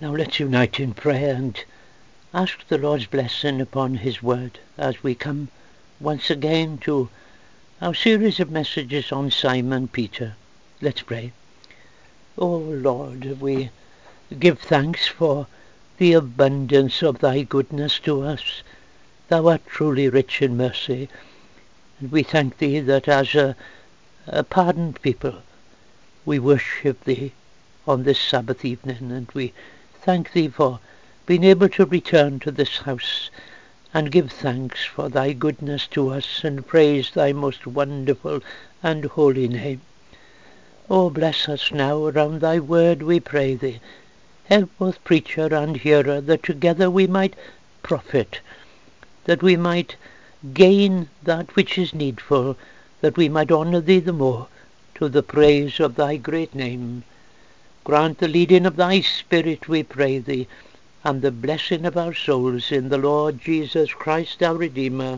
Now let's unite in prayer and ask the Lord's blessing upon his word as we come once again to our series of messages on Simon Peter. Let's pray. O Lord, we give thanks for the abundance of thy goodness to us. Thou art truly rich in mercy, and we thank thee that as a pardoned people we worship thee on this Sabbath evening, and we thank thee for being able to return to this house and give thanks for thy goodness to us and praise thy most wonderful and holy name. Oh, bless us now around thy word, we pray thee. Help both preacher and hearer, that together we might profit, that we might gain that which is needful, that we might honour thee the more, to the praise of thy great name. Grant the leading of thy Spirit, we pray thee, and the blessing of our souls in the Lord Jesus Christ our Redeemer.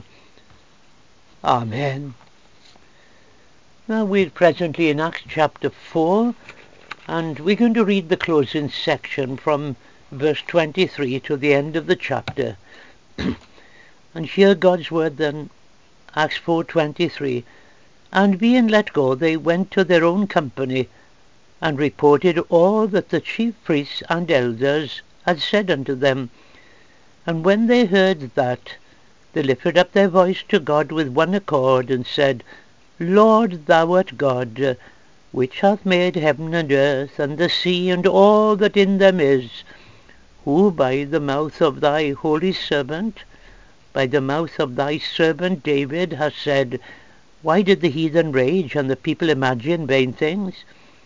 Amen. Now we're presently in Acts chapter 4, and we're going to read the closing section from verse 23 to the end of the chapter. And hear God's word then, Acts 4:23. And being let go, they went to their own company, and reported all that the chief priests and elders had said unto them. And when they heard that, they lifted up their voice to God with one accord, and said, Lord, thou art God, which hath made heaven and earth, and the sea, and all that in them is, who by the mouth of thy holy servant, by the mouth of thy servant David, hast said, Why did the heathen rage, and the people imagine vain things?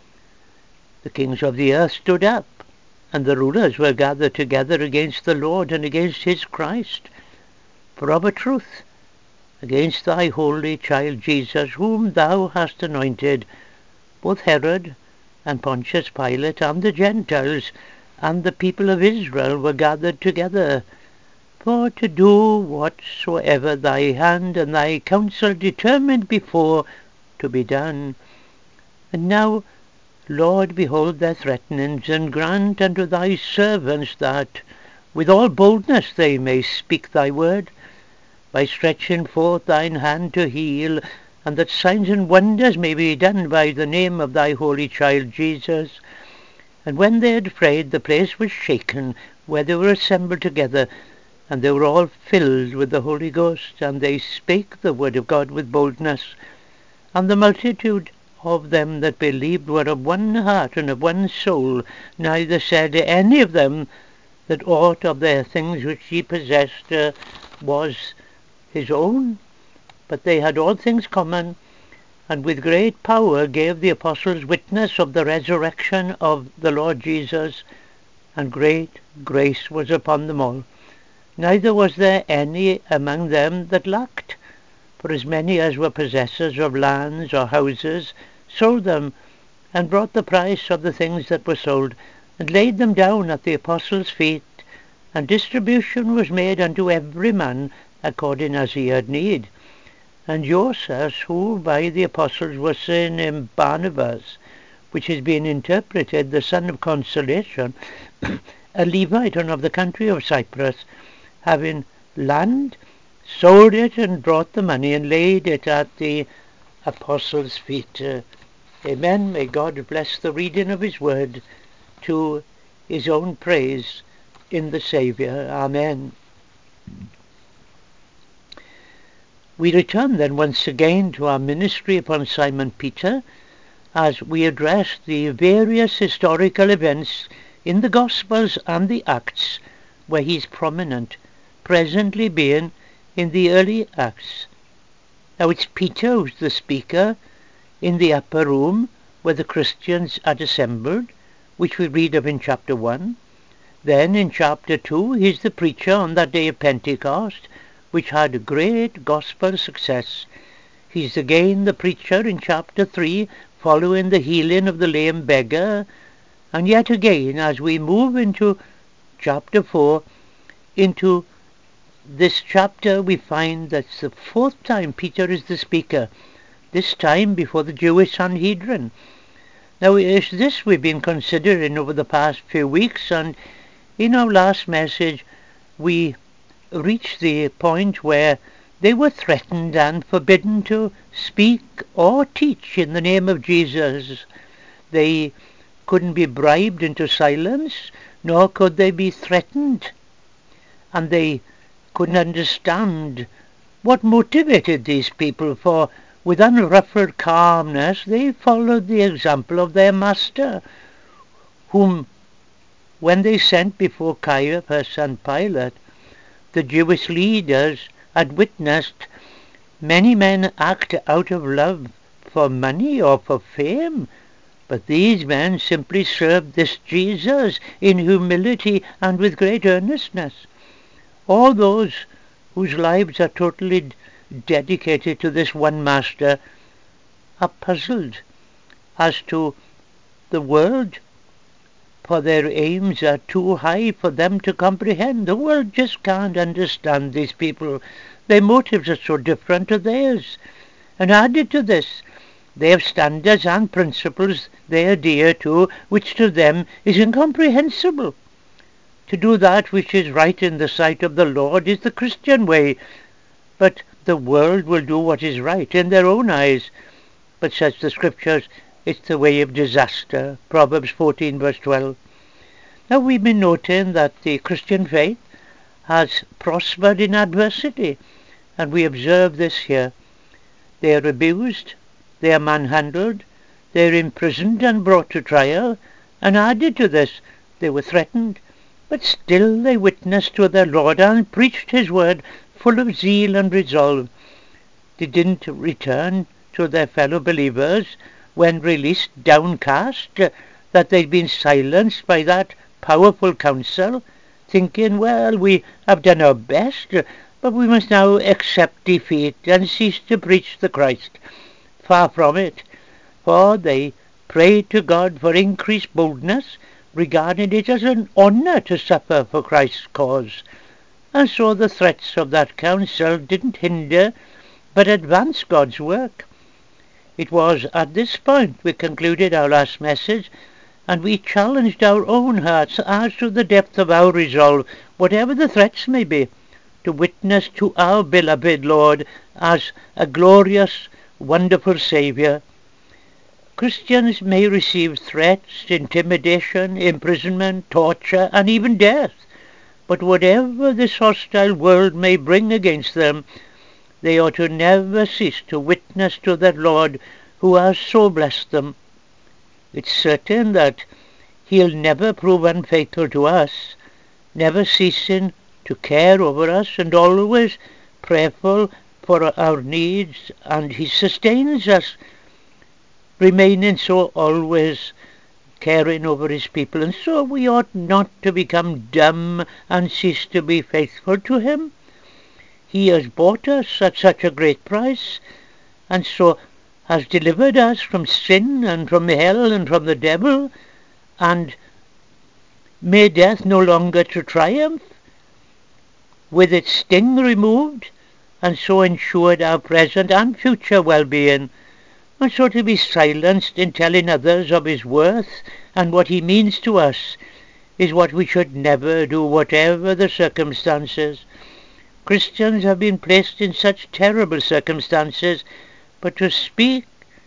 The kings of the earth stood up, and the rulers were gathered together against the Lord and against his Christ. For of a truth, against thy holy child Jesus, whom thou hast anointed, both Herod and Pontius Pilate and the Gentiles and the people of Israel were gathered together, for to do whatsoever thy hand and thy counsel determined before to be done. And now, Lord, behold their threatenings, and grant unto thy servants that with all boldness they may speak thy word, by stretching forth thine hand to heal, and that signs and wonders may be done by the name of thy holy child Jesus. And when they had prayed, the place was shaken where they were assembled together, and they were all filled with the Holy Ghost, and they spake the word of God with boldness. And the multitude of them that believed were of one heart and of one soul, neither said any of them that aught of their things which he possessed was his own, but they had all things common, and with great power gave the apostles witness of the resurrection of the Lord Jesus, and great grace was upon them all. Neither was there any among them that lacked, for as many as were possessors of lands or houses sold them, and brought the price of the things that were sold, and laid them down at the apostles' feet, and distribution was made unto every man according as he had need. And Joseph, who by the apostles was surnamed Barnabas, which is being interpreted the son of consolation, a Levite and of the country of Cyprus, having land, sold it, and brought the money, and laid it at the apostles' feet. Amen. May God bless the reading of his word to his own praise in the Saviour. Amen. We return then once again to our ministry upon Simon Peter, as we address the various historical events in the Gospels and the Acts where he is prominent, presently being in the early Acts. Now it's Peter who's the speaker in the upper room where the Christians had assembled, which we read of in chapter 1. Then in chapter 2 he's the preacher on that day of Pentecost, which had great gospel success. He's again the preacher in chapter 3, following the healing of the lame beggar. And yet again, as we move into chapter 4, into this chapter, we find that's the fourth time Peter is the speaker, this time before the Jewish Sanhedrin. Now, it's this we've been considering over the past few weeks, and In our last message, we reached the point where they were threatened and forbidden to speak or teach in the name of Jesus. They couldn't be bribed into silence, nor could they be threatened. And they couldn't understand what motivated these people, for with unruffled calmness they followed the example of their master, whom, when they sent before Caiaphas and Pilate, the Jewish leaders had witnessed many men act out of love for money or for fame, but these men simply served this Jesus in humility and with great earnestness. All those whose lives are totally dedicated to this one master are puzzled as to the world, for their aims are too high for them to comprehend. The world just can't understand these people. Their motives are so different to theirs. And added to this, they have standards and principles they adhere to, which to them is incomprehensible. To do that which is right in the sight of the Lord is the Christian way, but the world will do what is right in their own eyes. But, says the Scriptures, it's the way of disaster. Proverbs 14 verse 12. Now we've been noting that the Christian faith has prospered in adversity, and we observe this here. They are abused, they are manhandled, they are imprisoned and brought to trial, and added to this, they were threatened, but still they witnessed to their Lord and preached his word full of zeal and resolve. They didn't return to their fellow believers when released downcast that they'd been silenced by that powerful counsel, thinking, well, we have done our best, but we must now accept defeat and cease to preach the Christ. Far from it, for they prayed to God for increased boldness, regarding it as an honour to suffer for Christ's cause. And so the threats of that counsel didn't hinder but advance God's work. It was at this point we concluded our last message, and we challenged our own hearts as to the depth of our resolve, whatever the threats may be, to witness to our beloved Lord as a glorious, wonderful Saviour. Christians may receive threats, intimidation, imprisonment, torture, and even death, but whatever this hostile world may bring against them, they ought to never cease to witness to their Lord who has so blessed them. It's certain that he'll never prove unfaithful to us, never ceasing to care over us and always prayerful for our needs, and he sustains us, remaining so always caring over his people. And so we ought not to become dumb and cease to be faithful to him. He has bought us at such a great price, and so has delivered us from sin and from hell and from the devil, and made death no longer to triumph, with its sting removed, and so ensured our present and future well-being. And so to be silenced in telling others of his worth and what he means to us is what we should never do, whatever the circumstances. Christians have been placed in such terrible circumstances, but to speak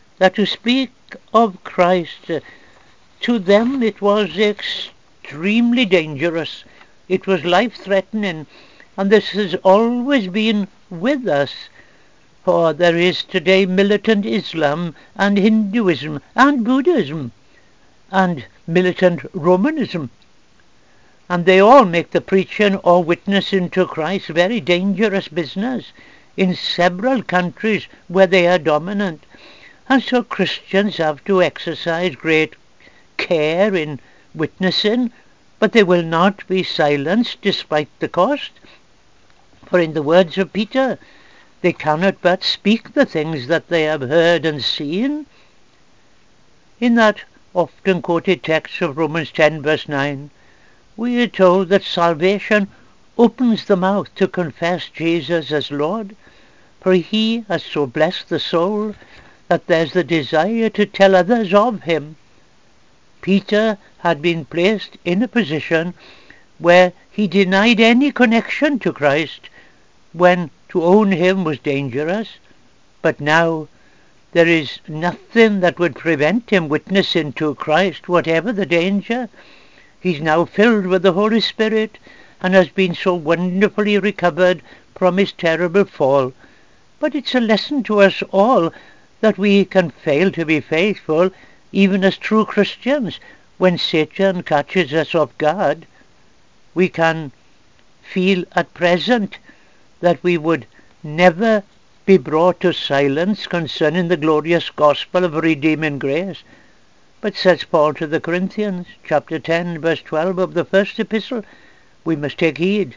of Christ, to them it was extremely dangerous. It was life-threatening, and this has always been with us. For there is today militant Islam and Hinduism and Buddhism and militant Romanism, and they all make the preaching or witnessing to Christ very dangerous business in several countries where they are dominant. And so Christians have to exercise great care in witnessing, but they will not be silenced despite the cost. For in the words of Peter, they cannot but speak the things that they have heard and seen. In that often quoted text of Romans 10 verse 9, we are told that salvation opens the mouth to confess Jesus as Lord, for he has so blessed the soul that there's the desire to tell others of him. Peter had been placed in a position where he denied any connection to Christ, when to own him was dangerous. But now there is nothing that would prevent him witnessing to Christ, whatever the danger. He's now filled with the Holy Spirit and has been so wonderfully recovered from his terrible fall. But it's a lesson to us all that we can fail to be faithful, even as true Christians, when Satan catches us off guard. We can feel at present that we would never be brought to silence concerning the glorious gospel of redeeming grace. But says Paul to the Corinthians, chapter 10, verse 12 of the first epistle, we must take heed.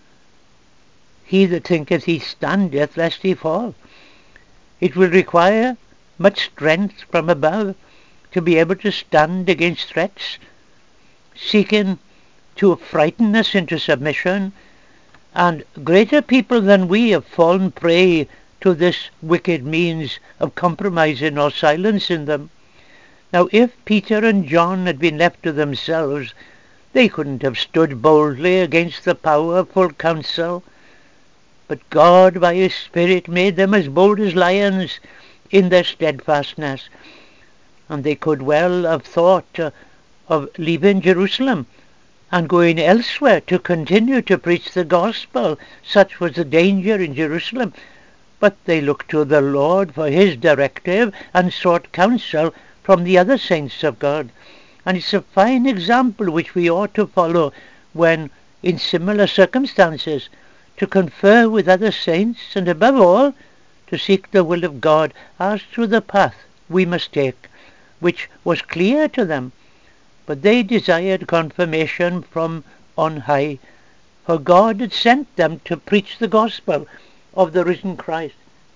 He that thinketh he standeth, lest he fall. It will require much strength from above to be able to stand against threats, seeking to frighten us into submission, and greater people than we have fallen prey to this wicked means of compromising or silencing them. Now, if Peter and John had been left to themselves, they couldn't have stood boldly against the powerful council. But God, by his Spirit, made them as bold as lions in their steadfastness. And they could well have thought of leaving Jerusalem and going elsewhere to continue to preach the gospel. Such was the danger in Jerusalem. But they looked to the Lord for his directive and sought counsel from the other saints of God. And it's a fine example which we ought to follow when in similar circumstances, to confer with other saints, and above all, to seek the will of God as to the path we must take, which was clear to them. But they desired confirmation from on high, for God had sent them to preach the gospel of the risen Christ.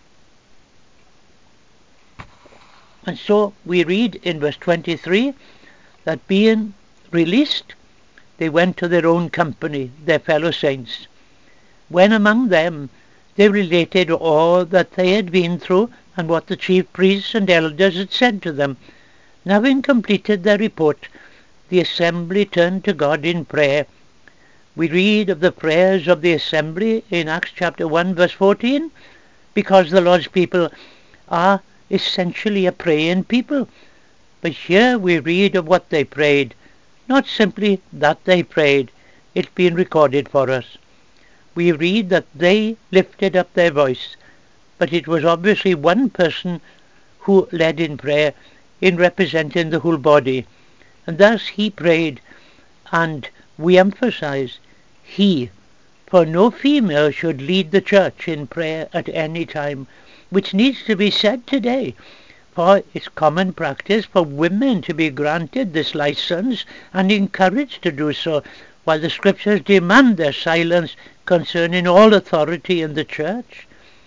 And so we read in verse 23 that being released, they went to their own company, their fellow saints. When among them, they related all that they had been through and what the chief priests and elders had said to them. And having completed their report, the assembly turned to God in prayer. We read of the prayers of the assembly in Acts chapter 1 verse 14, because the Lord's people are essentially a praying people. But here we read of what they prayed, not simply that they prayed, it's been recorded for us. We read that they lifted up their voice, but it was obviously one person who led in prayer in representing the whole body. And thus he prayed, and we emphasize he, for no female should lead the church in prayer at any time, which needs to be said today, for it's common practice for women to be granted this license and encouraged to do so, while the scriptures demand their silence concerning all authority in the church.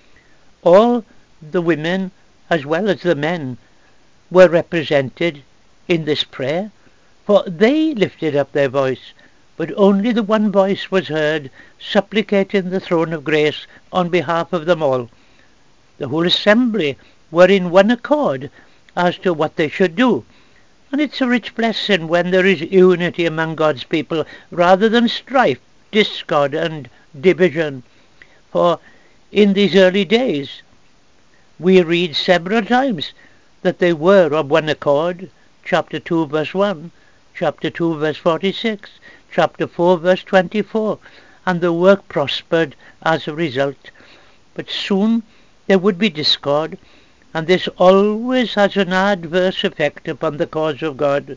All the women, as well as the men, were represented in this prayer, for they lifted up their voice, but only the one voice was heard, supplicating the throne of grace on behalf of them all. The whole assembly were in one accord as to what they should do. And it's a rich blessing when there is unity among God's people, rather than strife, discord, and division. For in these early days, we read several times that they were of one accord. Chapter 2, verse 1, chapter 2, verse 46, chapter 4, verse 24, and the work prospered as a result. But soon there would be discord, and this always has an adverse effect upon the cause of God.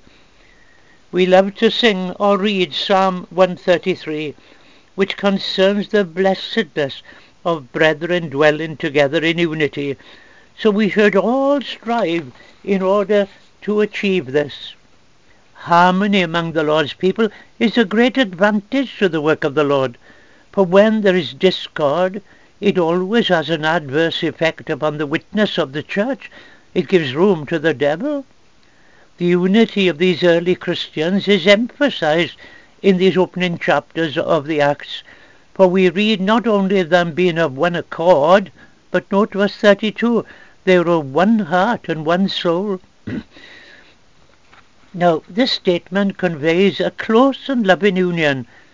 We love to sing or read Psalm 133, which concerns the blessedness of brethren dwelling together in unity. So we should all strive in order to achieve this. Harmony among the Lord's people is a great advantage to the work of the Lord, for when there is discord, it always has an adverse effect upon the witness of the church. It gives room to the devil. The unity of these early Christians is emphasized in these opening chapters of the Acts, for we read not only of them being of one accord, but note verse 32, they were of one heart and one soul. Now, this statement conveys a close and loving union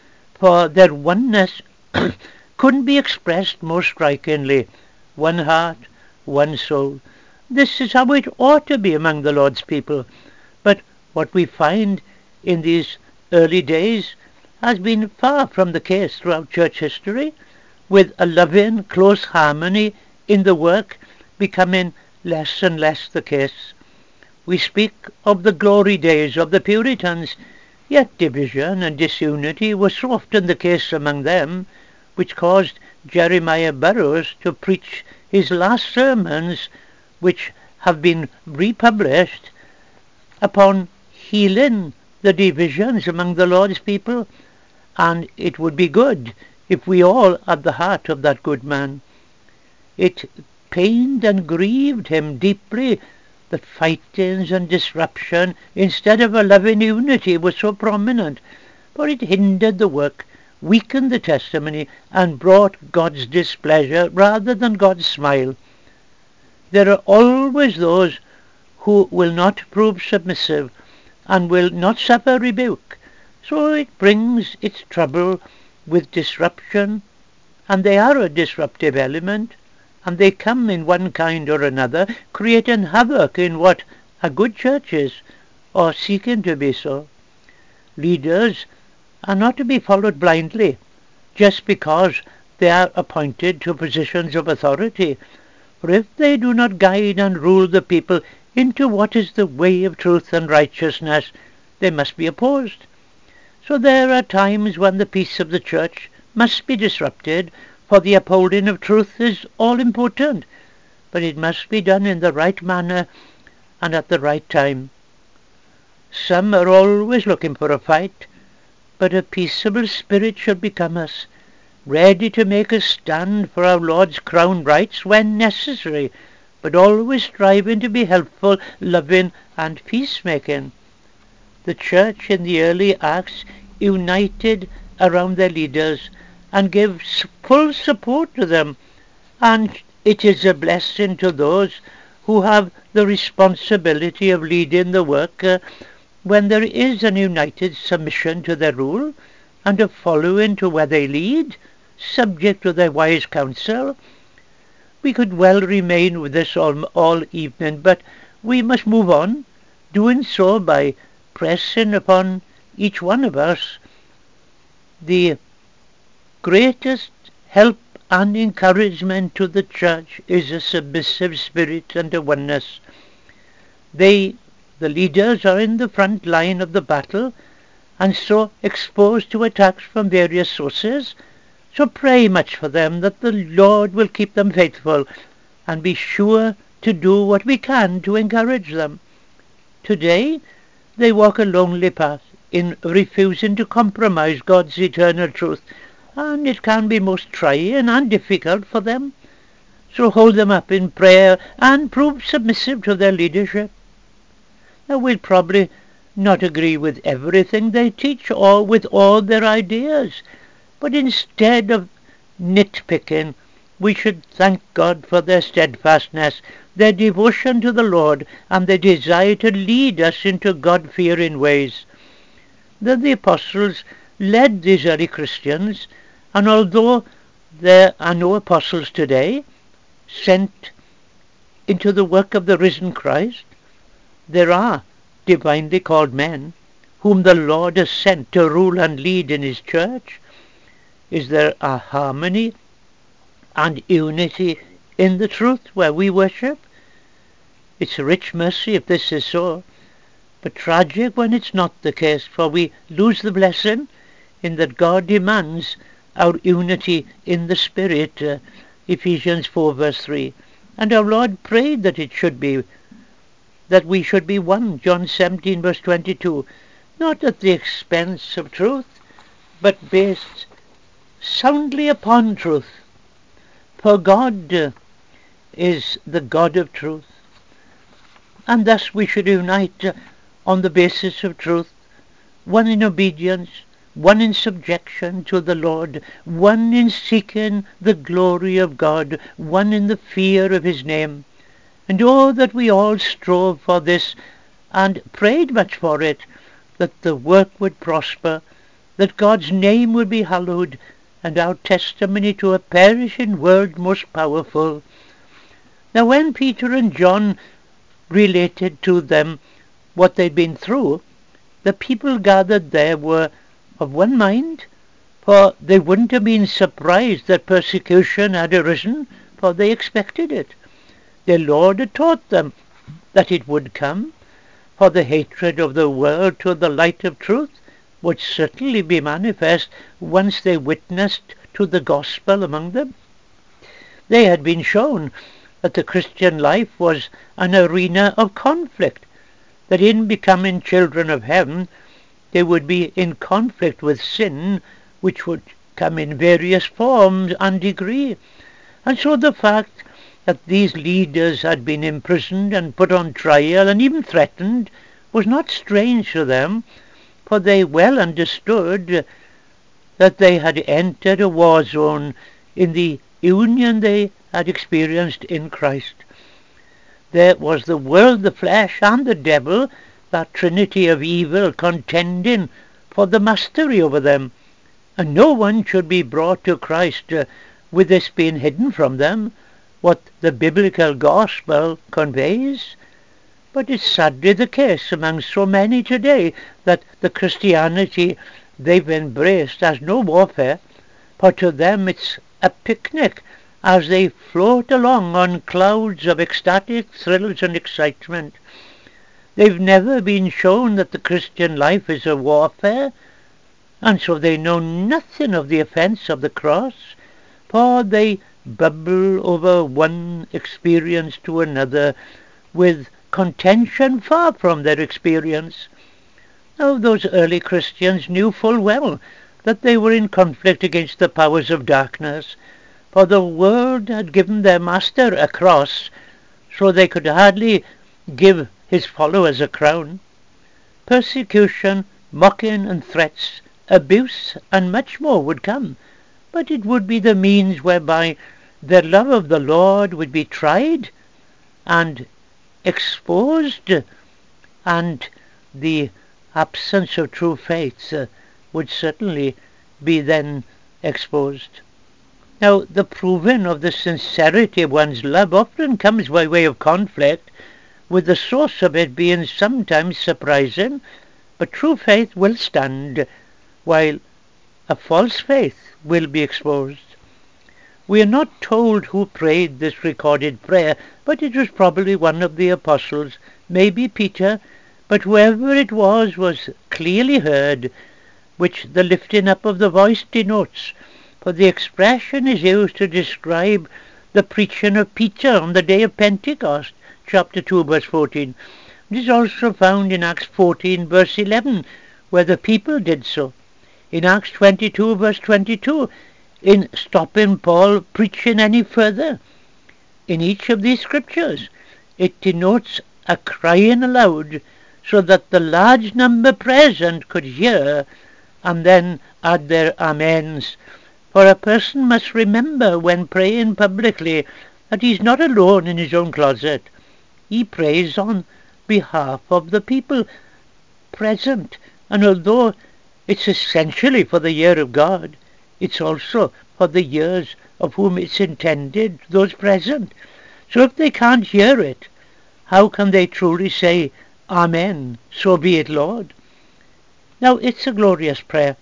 for their oneness couldn't be expressed more strikingly. One heart, one soul. This is how it ought to be among the Lord's people. But what we find in these early days has been far from the case throughout church history, with a loving, close harmony in the work becoming less and less the case. We speak of the glory days of the Puritans, yet division and disunity was so often the case among them, which caused Jeremiah Burroughs to preach his last sermons, which have been republished, upon healing the divisions among the Lord's people. And it would be good if we all had the heart of that good man. It pained and grieved him deeply that fightings and disruption, instead of a loving unity, was so prominent, for it hindered the work, weakened the testimony, and brought God's displeasure rather than God's smile. There are always those who will not prove submissive and will not suffer rebuke, so it brings its trouble with disruption, and they are a disruptive element, and they come in one kind or another, creating havoc in what a good church is, or seeking to be so. Leaders are not to be followed blindly, just because they are appointed to positions of authority, for if they do not guide and rule the people into what is the way of truth and righteousness, they must be opposed. So there are times when the peace of the church must be disrupted, for the upholding of truth is all important, but it must be done in the right manner and at the right time. Some are always looking for a fight, but a peaceable spirit should become us, ready to make a stand for our Lord's crown rights when necessary, but always striving to be helpful, loving, and peacemaking. The church in the early Acts united around their leaders and gave full support to them, and it is a blessing to those who have the responsibility of leading the work when there is an united submission to their rule and a following to where they lead, subject to their wise counsel. We could well remain with this all evening, but we must move on, doing so by pressing upon each one of us the greatest help and encouragement to the church is a submissive spirit and a oneness. The leaders are in the front line of the battle, and so exposed to attacks from various sources. So pray much for them, that the Lord will keep them faithful, and be sure to do what we can to encourage them. Today they walk a lonely path in refusing to compromise God's eternal truth, and it can be most trying and difficult for them. So hold them up in prayer and prove submissive to their leadership. Now we'll probably not agree with everything they teach or with all their ideas, but instead of nitpicking, we should thank God for their steadfastness, their devotion to the Lord, and their desire to lead us into God-fearing ways. The apostles led these early Christians, and although there are no apostles today sent into the work of the risen Christ, there are divinely called men whom the Lord has sent to rule and lead in his church. Is there a harmony and unity in the truth where we worship? It's a rich mercy if this is so, but tragic when it's not the case, for we lose the blessing in that God demands our unity in the Spirit, Ephesians 4 verse 3. And our Lord prayed that it should be, that we should be one, John 17 verse 22, not at the expense of truth, but based soundly upon truth. For God is the God of truth, and thus we should unite on the basis of truth, one in obedience, one in subjection to the Lord, one in seeking the glory of God, one in the fear of his name. And oh, that we all strove for this and prayed much for it, that the work would prosper that God's name would be hallowed, and our testimony to a perishing world most powerful. Now when Peter and John related to them what they'd been through, the people gathered there were of one mind, for they wouldn't have been surprised that persecution had arisen, for they expected it. Their Lord had taught them that it would come, for the hatred of the world to the light of truth would certainly be manifest once they witnessed to the gospel among them. They had been shown that the Christian life was an arena of conflict, that in becoming children of heaven they would be in conflict with sin, which would come in various forms and degree. And so the fact that these leaders had been imprisoned and put on trial and even threatened was not strange to them, for they well understood that they had entered a war zone in the union they had experienced in Christ. There was the world, the flesh, and the devil, that trinity of evil, contending for the mastery over them, and no one should be brought to Christ with this being hidden from them, what the biblical gospel conveys. But it's sadly the case among so many today that the Christianity they've embraced has no warfare, for to them it's a picnic as they float along on clouds of ecstatic thrills and excitement. They've never been shown that the Christian life is a warfare, and so they know nothing of the offence of the cross, for they bubble over one experience to another with contention far from their experience. Now those early Christians knew full well that they were in conflict against the powers of darkness, for the world had given their master a cross, so they could hardly give his followers a crown. Persecution, mocking and threats, abuse and much more would come, but it would be the means whereby their love of the Lord would be tried and exposed, and the absence of true faith would certainly be then exposed. Now, the proving of the sincerity of one's love often comes by way of conflict, with the source of it being sometimes surprising, but true faith will stand, while a false faith will be exposed. We are not told who prayed this recorded prayer, but it was probably one of the apostles, maybe Peter, but whoever it was clearly heard, which the lifting up of the voice denotes, for the expression is used to describe the preaching of Peter on the day of Pentecost, chapter 2, verse 14. It is also found in Acts 14, verse 11, where the people did so. In Acts 22, verse 22, in stopping Paul preaching any further. In each of these scriptures, it denotes a crying aloud, so that the large number present could hear and then add their amens. For a person must remember when praying publicly that he's not alone in his own closet. He prays on behalf of the people present, and although it's essentially for the ear of God, it's also for the ears of whom it's intended, those present. So if they can't hear it, how can they truly say, Amen, so be it, Lord? Now, it's a glorious prayer,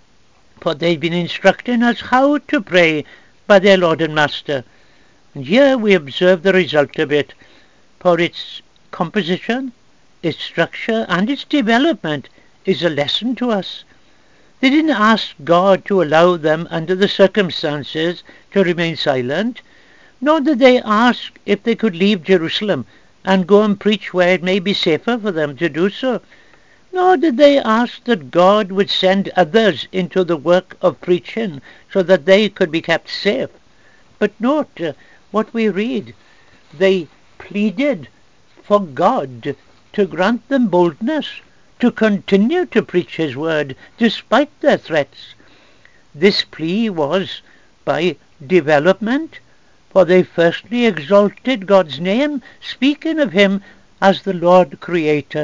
for they've been instructing us how to pray by their Lord and Master. And here we observe the result of it, for its composition, its structure, and its development is a lesson to us. They didn't ask God to allow them, under the circumstances, to remain silent, nor did they ask if they could leave Jerusalem and go and preach where it may be safer for them to do so. Nor did they ask that God would send others into the work of preaching so that they could be kept safe. But note what we read. They pleaded for God to grant them boldness to continue to preach his word despite their threats. This plea was by development, for they firstly exalted God's name, speaking of him as the Lord Creator,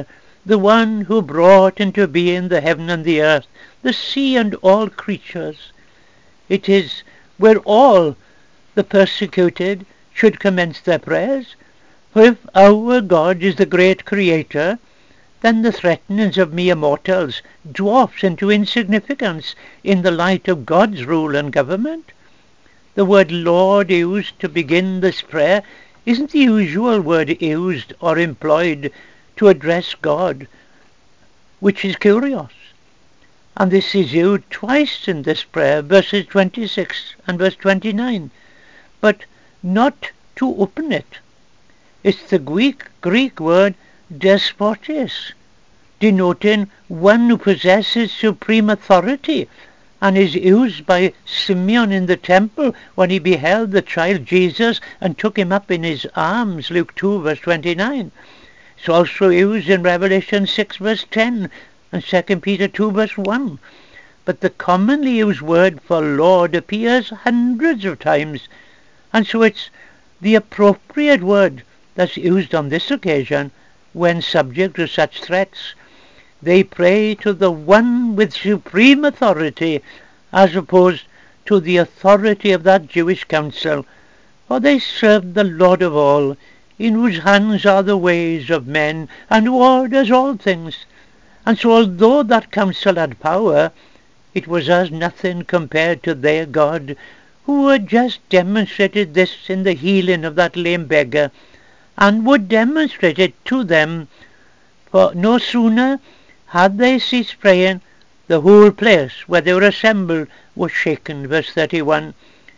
the one who brought into being the heaven and the earth, the sea and all creatures. It is where all the persecuted should commence their prayers. For if our God is the great Creator, then the threatenings of mere mortals dwarfs into insignificance in the light of God's rule and government. The word Lord used to begin this prayer isn't the usual word used or employed to address God, which is curious. And this is used twice in this prayer, verses 26 and verse 29, but not to open it. It's the Greek word despotes, denoting one who possesses supreme authority, and is used by Simeon in the temple when he beheld the child Jesus and took him up in his arms, Luke 2 verse 29. It's also used in Revelation 6 verse 10 and 2 Peter 2 verse 1. But the commonly used word for Lord appears hundreds of times, and so it's the appropriate word that's used on this occasion when subject to such threats. They pray to the one with supreme authority, as opposed to the authority of that Jewish council, for they serve the Lord of all, in whose hands are the ways of men, and who orders all things. And so although that council had power, it was as nothing compared to their God, who had just demonstrated this in the healing of that lame beggar, and would demonstrate it to them, for no sooner had they ceased praying, the whole place where they were assembled was shaken, verse 31.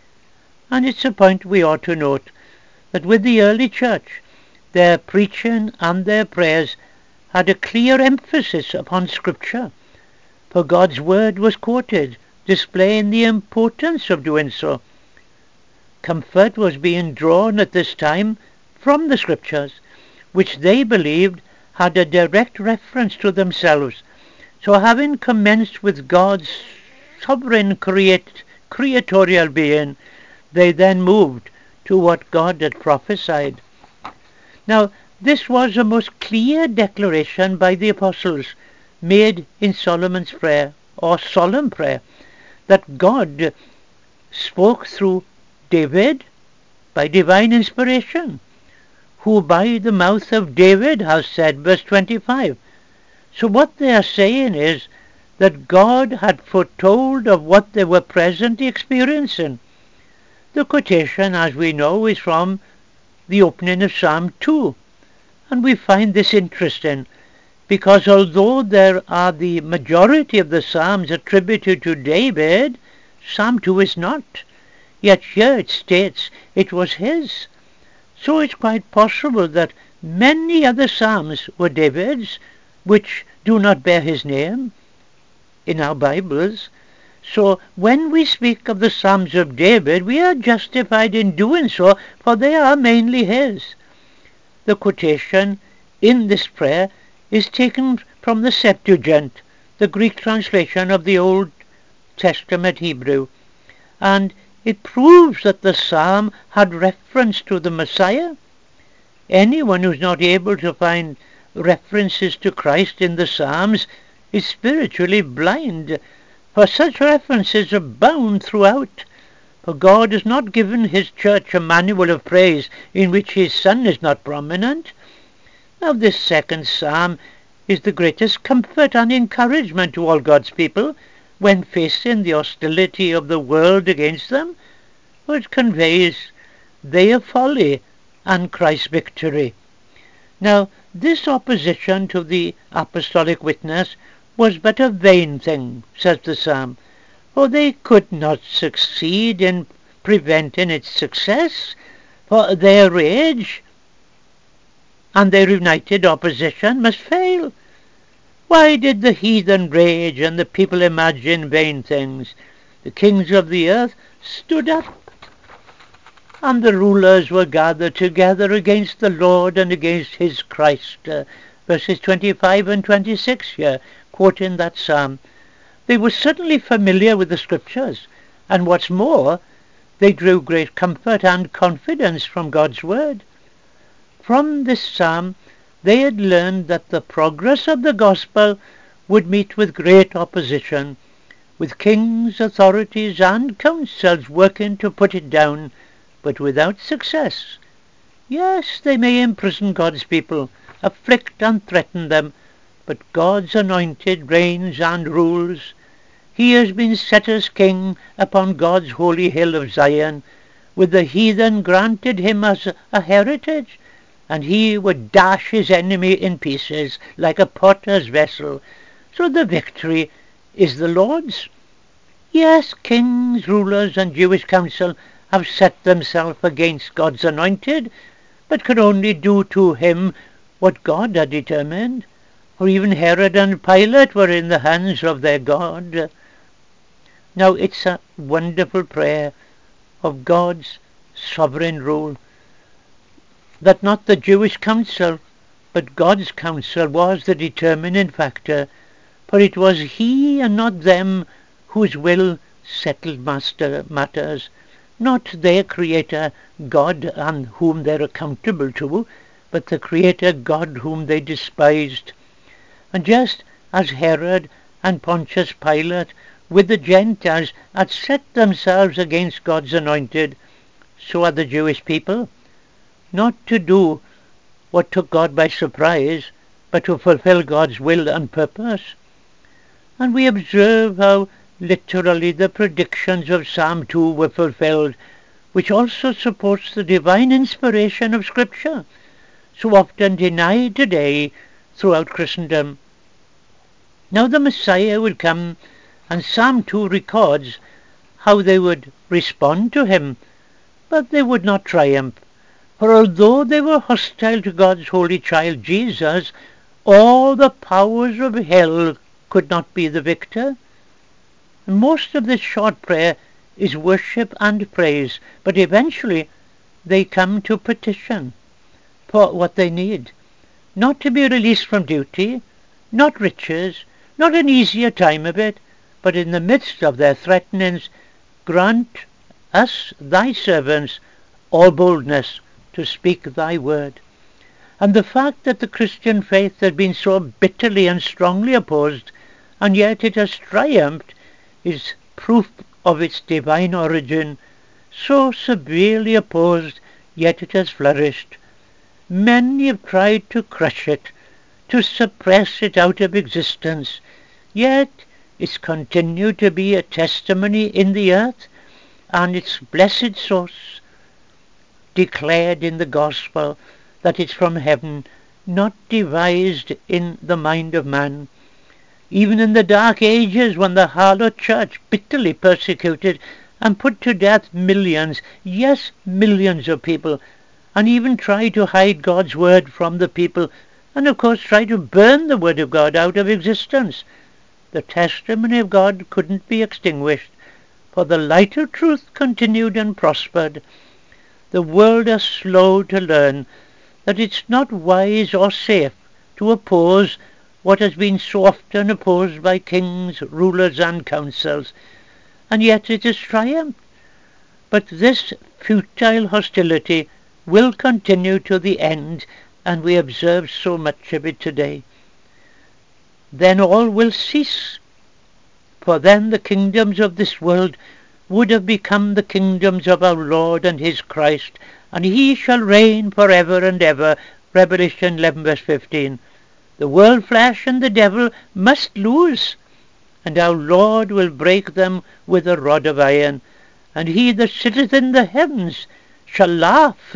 And it's a point we ought to note, that with the early church, their preaching and their prayers had a clear emphasis upon Scripture, for God's word was quoted, displaying the importance of doing so. Comfort was being drawn at this time from the Scriptures, which they believed had a direct reference to themselves. So having commenced with God's sovereign creatorial being, they then moved to what God had prophesied. Now, this was a most clear declaration by the apostles, made in Solomon's prayer, or solemn prayer, that God spoke through David by divine inspiration, who by the mouth of David has said, verse 25. So what they are saying is that God had foretold of what they were presently experiencing. The quotation, as we know, is from the opening of Psalm 2. And we find this interesting, because although there are the majority of the Psalms attributed to David, Psalm 2 is not. Yet here it states it was his. So it's quite possible that many other Psalms were David's, which do not bear his name in our Bibles. So when we speak of the Psalms of David, we are justified in doing so, for they are mainly his. The quotation in this prayer is taken from the Septuagint, the Greek translation of the Old Testament Hebrew, and it proves that the psalm had reference to the Messiah. Anyone who's not able to find references to Christ in the Psalms is spiritually blind, for such references abound throughout. For God has not given his church a manual of praise in which his Son is not prominent. Now this second psalm is the greatest comfort and encouragement to all God's people when facing the hostility of the world against them, for it conveys their folly and Christ's victory. Now, this opposition to the apostolic witness was but a vain thing, says the psalm, for they could not succeed in preventing its success, for their rage and their united opposition must fail. Why did the heathen rage and the people imagine vain things? The kings of the earth stood up, and the rulers were gathered together against the Lord and against his Christ. Verses 25 and 26 here, quoting that psalm. They were certainly familiar with the Scriptures, and what's more, they drew great comfort and confidence from God's word. From this psalm, They had learned that the progress of the gospel would meet with great opposition, with kings, authorities, and councils working to put it down, but without success. Yes, they may imprison God's people, afflict and threaten them, but God's anointed reigns and rules. He has been set as king upon God's holy hill of Zion, with the heathen granted him as a heritage, and he would dash his enemy in pieces like a potter's vessel. So the victory is the Lord's. Yes, kings, rulers, and Jewish council have set themselves against God's anointed, but could only do to him what God had determined. For even Herod and Pilate were in the hands of their God. Now it's a wonderful prayer of God's sovereign rule, that not the Jewish council, but God's counsel was the determining factor, for it was he and not them whose will settled matters, not their creator God and whom they're accountable to, but the creator God whom they despised. And just as Herod and Pontius Pilate with the Gentiles had set themselves against God's anointed, so are the Jewish people, not to do what took God by surprise, but to fulfill God's will and purpose. And we observe how literally the predictions of Psalm 2 were fulfilled, which also supports the divine inspiration of Scripture, so often denied today throughout Christendom. Now the Messiah would come, and Psalm 2 records how they would respond to him, but they would not triumph. For although they were hostile to God's holy child Jesus, all the powers of hell could not be the victor. And most of this short prayer is worship and praise, but eventually they come to petition for what they need. Not to be released from duty, not riches, not an easier time of it, but in the midst of their threatenings, grant us, thy servants, all boldness to speak thy word. And the fact that the Christian faith has been so bitterly and strongly opposed, and yet it has triumphed, is proof of its divine origin. So severely opposed, yet it has flourished. Many have tried to crush it, to suppress it out of existence, yet it's continued to be a testimony in the earth, and its blessed source declared in the gospel that it's from heaven, not devised in the mind of man. Even in the dark ages, when the harlot church bitterly persecuted and put to death millions, yes, millions of people, and even tried to hide God's word from the people, and of course tried to burn the word of God out of existence, the testimony of God couldn't be extinguished, for the light of truth continued and prospered. The world is slow to learn that it's not wise or safe to oppose what has been so often opposed by kings, rulers, and councils, and yet it has triumphed. But this futile hostility will continue to the end, and we observe so much of it today. Then all will cease, for then the kingdoms of this world would have become the kingdoms of our Lord and his Christ, and he shall reign for ever and ever. Revelation 11 verse 15. The world flesh and the devil must lose, and our Lord will break them with a rod of iron, and he that sitteth in the heavens shall laugh.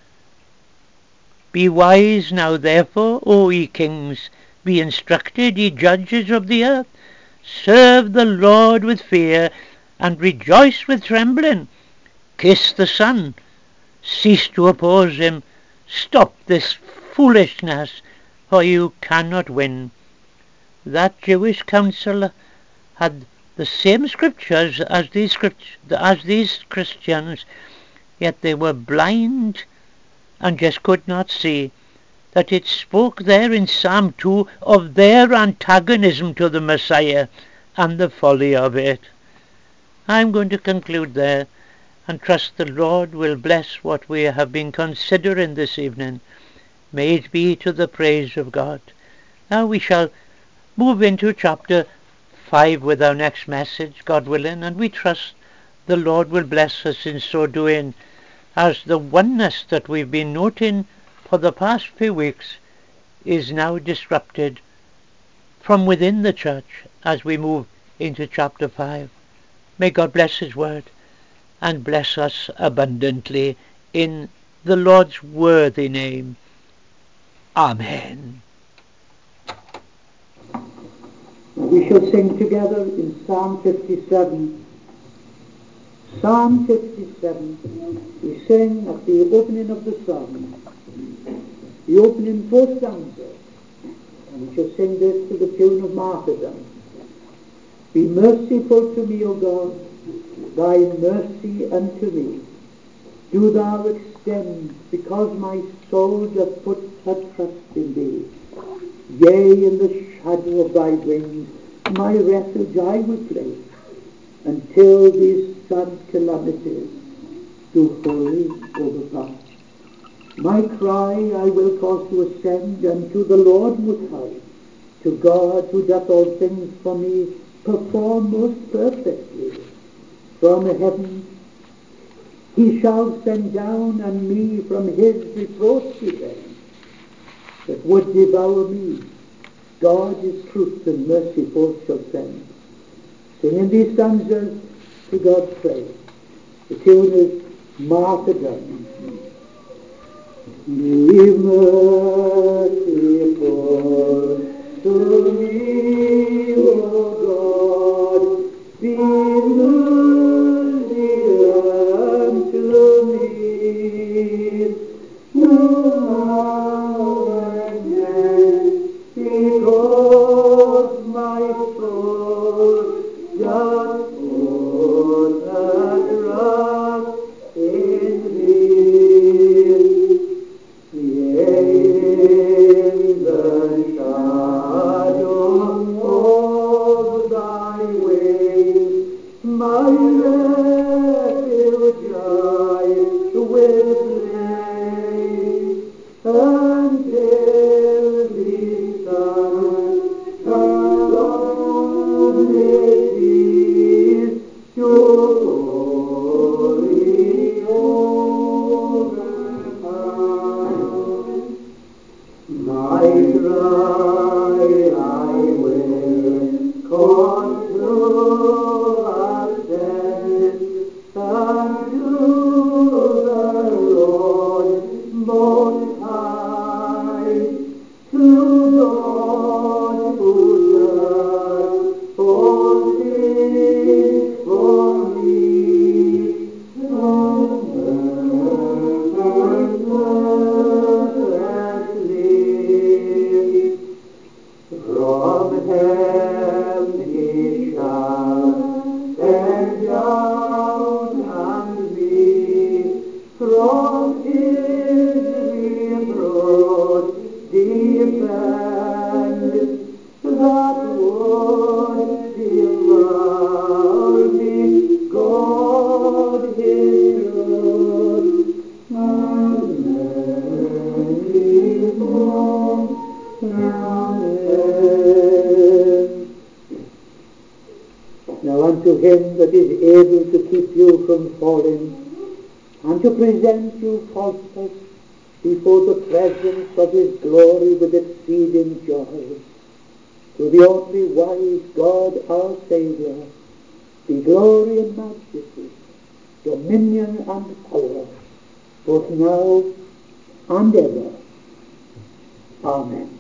Be wise now therefore, O ye kings, be instructed, ye judges of the earth. Serve the Lord with fear, and rejoice with trembling. Kiss the Son. Cease to oppose him. Stop this foolishness, for you cannot win. That Jewish council had the same scriptures as these Christians, yet they were blind and just could not see that it spoke there in Psalm 2 of their antagonism to the Messiah and the folly of it. I'm going to conclude there and trust the Lord will bless what we have been considering this evening. May it be to the praise of God. Now we shall move into chapter 5 with our next message, God willing, and we trust the Lord will bless us in so doing, as the oneness that we've been noting for the past few weeks is now disrupted from within the church as we move into chapter 5. May God bless his word and bless us abundantly in the Lord's worthy name. Amen. We shall sing together in Psalm 57. Psalm 57. We sing at the opening of the psalm, the opening 4 stanzas, and we shall sing this to the tune of martyrdom. Be merciful to me, O God, thy mercy unto me. Do thou extend, because my soul doth put her trust in thee. Yea, in the shadow of thy wings my refuge I will place, until these sad calamities do wholly overpass. My cry I will cause to ascend unto the Lord Most High, to God who doth all things for me perform most perfectly. From heaven he shall send down on me from his reproach defend, that would devour me. God his truth and mercy forth shall send. Singing these stanzas to God's praise. The tune is Martyrdom. Be merciful to me, O God, be merciful to me, because my soul doth put her trust in thee. Yea, in the shadow of thy wings my refuge I will place, until these sad calamities do wholly overcome. My cry I will cause to ascend unto the Lord Most High, to God who does all things for me, perfectly. From heaven he shall send down on me, from his reproach defend, that would devour me. God his truth and mercy forth. Now unto him that is able to keep you from falling, and to present you faultless before the presence of his glory with exceeding joy, to the only wise God our Saviour, be glory and majesty, dominion and power, both now and ever. Amen.